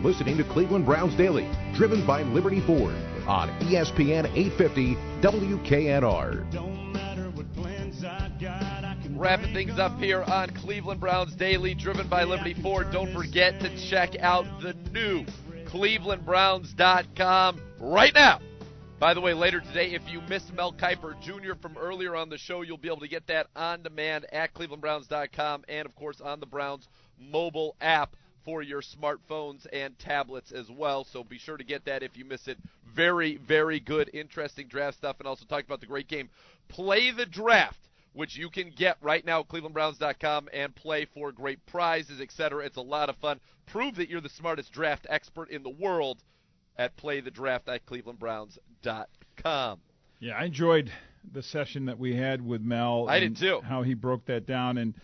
listening to Cleveland Browns Daily, driven by Liberty Ford on ESPN 850 WKNR. Wrapping things up here on Cleveland Browns Daily, driven by Liberty Ford. Don't forget to check out the new ClevelandBrowns.com right now. By the way, later today, if you missed Mel Kiper Jr. from earlier on the show, you'll be able to get that on demand at ClevelandBrowns.com and, of course, on the Browns mobile app for your smartphones and tablets as well. So be sure to get that if you miss it. Very, very good, interesting draft stuff. And also talk about the great game, Play the Draft, which you can get right now at ClevelandBrowns.com and play for great prizes, etc. It's a lot of fun. Prove that you're the smartest draft expert in the world at playthedraft at ClevelandBrowns.com. Yeah, I enjoyed the session that we had with Mel. I did too. How he broke that down. And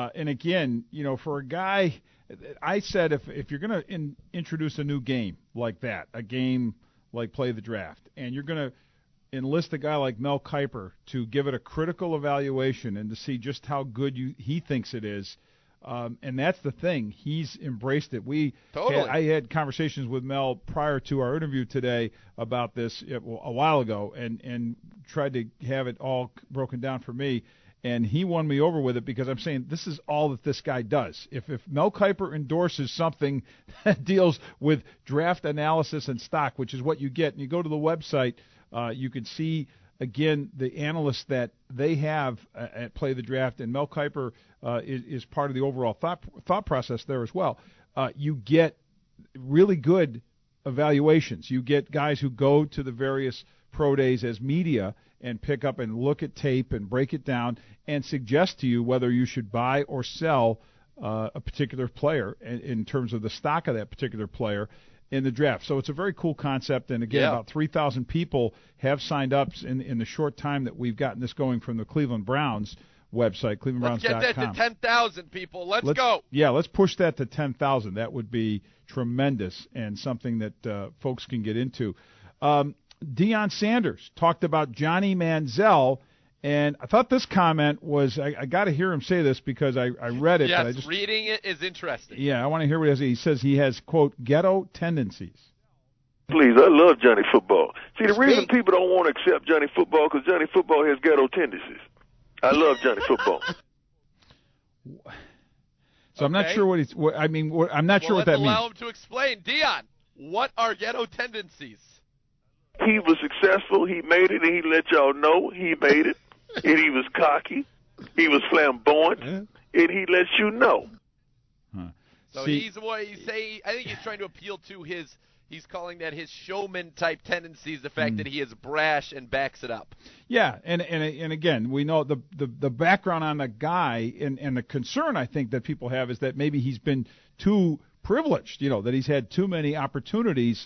again, for a guy, I said if you're going to introduce a new game like that, a game like Play the Draft, and you're going to enlist a guy like Mel Kiper to give it a critical evaluation and to see just how good he thinks it is. And that's the thing. He's embraced it. I had conversations with Mel prior to our interview today about this a while ago and tried to have it all broken down for me. And he won me over with it because I'm saying this is all that this guy does. If Mel Kiper endorses something that deals with draft analysis and stock, which is what you get, and you go to the website, you can see, again, the analysts that they have at Play the Draft, and Mel Kiper is part of the overall thought process there as well. You get really good evaluations. You get guys who go to the various pro days as media and pick up and look at tape and break it down and suggest to you whether you should buy or sell a particular player in terms of the stock of that particular player in the draft. So it's a very cool concept, and again, about 3,000 people have signed up in the short time that we've gotten this going from the Cleveland Browns website, ClevelandBrowns.com. Let's get that to 10,000 people. Let's go. Yeah, let's push that to 10,000. That would be tremendous and something that folks can get into. Deion Sanders talked about Johnny Manziel, and I thought this comment was, I got to hear him say this because I read it. Yes, but reading it is interesting. Yeah, I want to hear what he says. He has, quote, ghetto tendencies. Please, I love Johnny Football. See, the reason people don't want to accept Johnny Football because Johnny Football has ghetto tendencies. I love Johnny Football. So I'm not sure I'm not sure what that means. Let's allow him to explain. Deion, what are ghetto tendencies? He was successful. He made it, and he let y'all know he made it. And he was cocky. He was flamboyant, and he lets you know. So he's what you say. I think he's trying to appeal to his. He's calling that his showman type tendencies. The fact that he is brash and backs it up. Yeah, and again, we know the background on the guy, and the concern I think that people have is that maybe he's been too privileged. That he's had too many opportunities.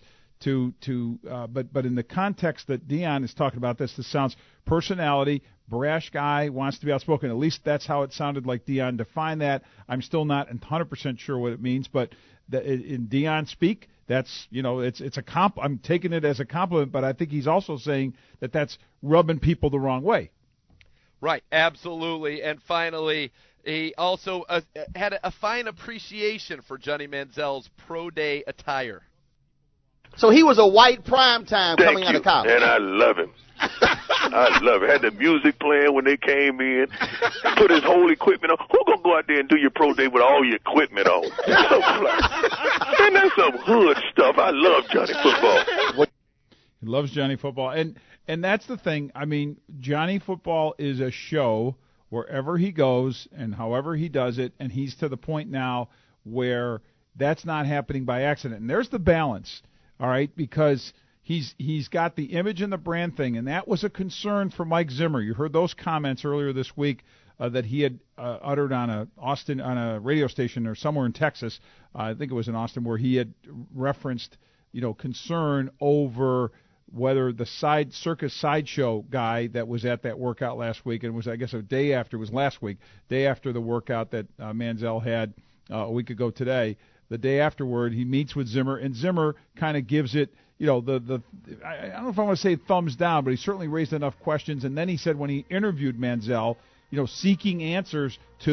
But in the context that Deion is talking about this sounds personality, brash guy, wants to be outspoken. At least that's how it sounded like Deion defined that. I'm still not 100% sure what it means, but in Deion speak, that's it's a I'm taking it as a compliment, but I think he's also saying that that's rubbing people the wrong way. Right, absolutely. And finally, he also had a fine appreciation for Johnny Manziel's pro day attire. So he was a white primetime coming out of college. And I love him. I love it. Had the music playing when they came in. Put his whole equipment on. Who gonna go out there and do your pro day with all your equipment on? That's so fly. Man, that's some hood stuff. I love Johnny Football. He loves Johnny Football. And that's the thing. I mean, Johnny Football is a show wherever he goes and however he does it, and he's to the point now where that's not happening by accident. And there's the balance. All right, because he's got the image and the brand thing, and that was a concern for Mike Zimmer. You heard those comments earlier this week that he had uttered on a radio station or somewhere in Texas. I think it was in Austin, where he had referenced concern over whether the circus sideshow guy that was at that workout last week, and it was, I guess, day after the workout that Manziel had a week ago today. The day afterward, he meets with Zimmer, and Zimmer kind of gives it, I don't know if I want to say thumbs down, but he certainly raised enough questions. And then he said when he interviewed Manziel, seeking answers to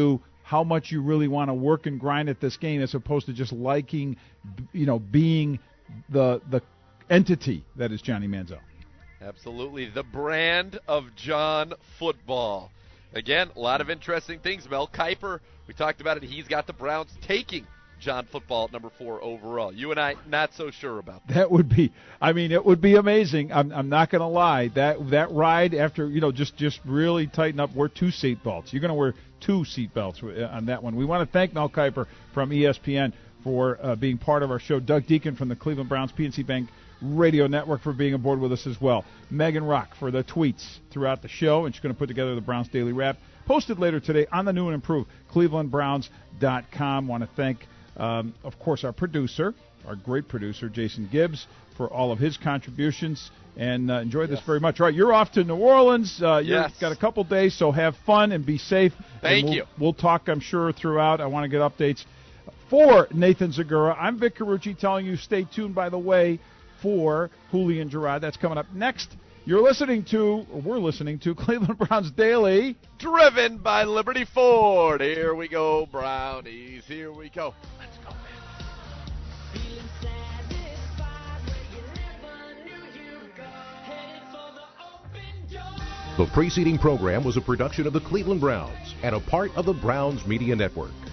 how much you really want to work and grind at this game as opposed to just liking, being the entity that is Johnny Manziel. Absolutely. The brand of John football. Again, a lot of interesting things. Mel Kiper, we talked about it. He's got the Browns taking John football at number 4 overall. You and I, not so sure about that. That would be, it would be amazing. I'm not going to lie. That ride after, just really tighten up, wear 2 seat belts. You're going to wear 2 seat belts on that one. We want to thank Mel Kiper from ESPN for being part of our show. Doug Deacon from the Cleveland Browns PNC Bank Radio Network for being aboard with us as well. Megan Rock for the tweets throughout the show, and she's going to put together the Browns Daily Wrap, posted later today on the new and improved clevelandbrowns.com. Want to thank, of course, our producer, our great producer, Jason Gibbs, for all of his contributions, and enjoy this very much. All right, you're off to New Orleans. You've got a couple days, so have fun and be safe. Thank you. We'll talk, I'm sure, throughout. I want to get updates. For Nathan Zagura, I'm Vic Carucci telling you stay tuned, by the way, for Julian Gerard. That's coming up next. We're listening to Cleveland Browns Daily. Driven by Liberty Ford. Here we go, Brownies. Here we go. Let's go, man. The preceding program was a production of the Cleveland Browns and a part of the Browns Media Network.